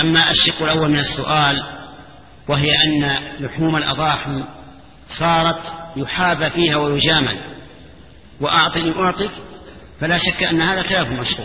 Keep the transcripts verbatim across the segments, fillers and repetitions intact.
أما الشق الأول من السؤال وهي أن لحوم الأضاحي صارت يحاب فيها ويجامل وأعطني أعطك، فلا شك أن هذا خلاف مشروع.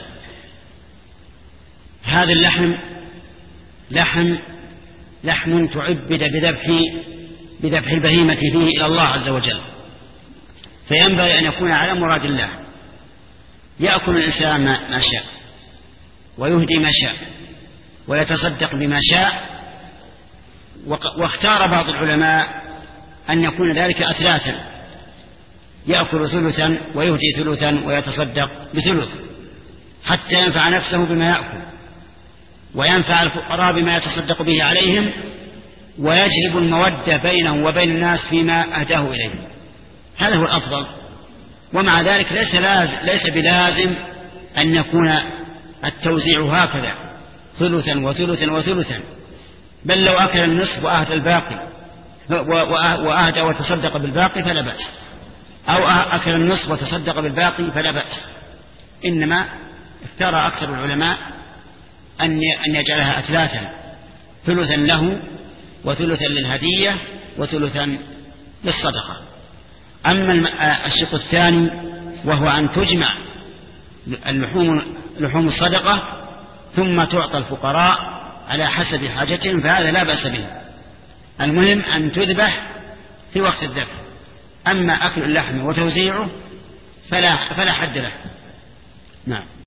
هذا اللحم لحم لحم تعبد بذبح بذبح البهيمة فيه إلى الله عز وجل، فينبغي أن يكون على مراد الله. يأكل الإنسان ما شاء ويهدي ما شاء ويتصدق بما شاء، واختار بعض العلماء أن يكون ذلك أثلاثا، يأكل ثلثا ويهدي ثلثا ويتصدق بثلث، حتى ينفع نفسه بما يأكل وينفع الفقراء بما يتصدق به عليهم، ويجلب المودة بينه وبين الناس فيما أهداه إليه. هذا هو الأفضل. ومع ذلك ليس, ليس بلازم أن يكون التوزيع هكذا ثلثا وثلثا وثلثا، بل لو أكل النصف وأهدى الباقي وأهدى وتصدق بالباقي فلا بأس، أو أكل النصف وتصدق بالباقي فلا بأس. إنما اختار أكثر العلماء أن يجعلها أثلاثا، ثلثا له وثلثا للهدية وثلثا للصدقة. أما الشق الثاني وهو أن تجمع اللحوم لحوم الصدقة ثم تعطى الفقراء على حسب حاجتهم، فهذا لا بأس به. المهم أن تذبح في وقت الذبح. أما أكل اللحم وتوزيعه فلا, فلا حد له. نعم.